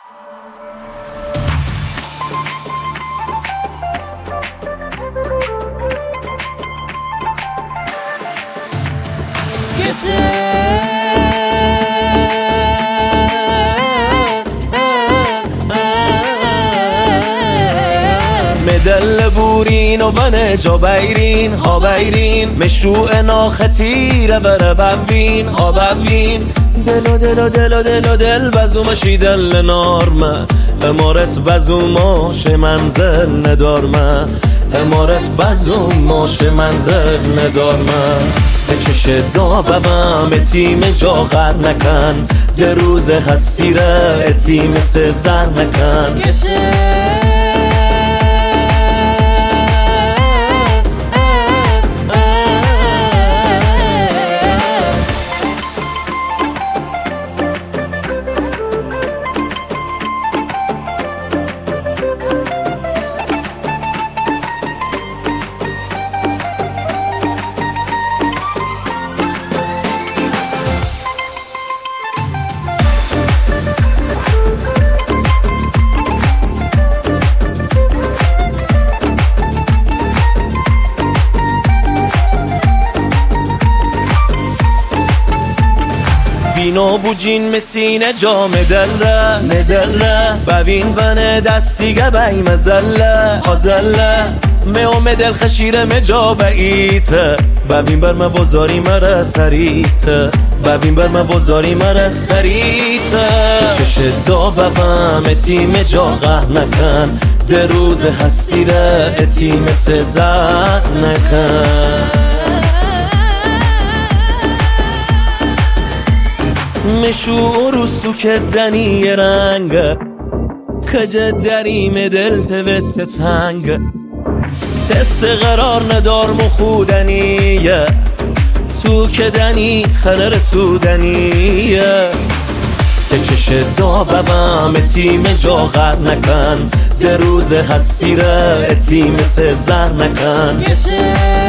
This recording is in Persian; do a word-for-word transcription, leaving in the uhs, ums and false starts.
مدل بورین و بنه جا بیرین ها بیرین مشروع ناختیره بره بوین ها بوین دلو دلو دلو دلو دل بزو مشی دل نارمه امارت بزو ماش منزل ندارمه امارت بزو ماش منزل ندارمه تچش دا ببم اتیم جا غر نکن ده روز هستیره اتیم سزر نکن بینا بوجین مسینه جا مدله مدله ببین ونه دستیگه بی مزله آزله میو مدل خشیره مجا بیته ببین بر موازاری مره سریته ببین بر موازاری مره سریته تو چش دا ببم اتیم جا غه نکن ده روز هستیره اتیم سزر نکن مشو روستو که دنی رنگ کجه دریم دل توست تنگ تست قرار ندار مخودنیه تو که دنی خنه رسودنیه تچش دا ببم اتیم جا غر نکن ده روز هستیره اتیم سزر نکن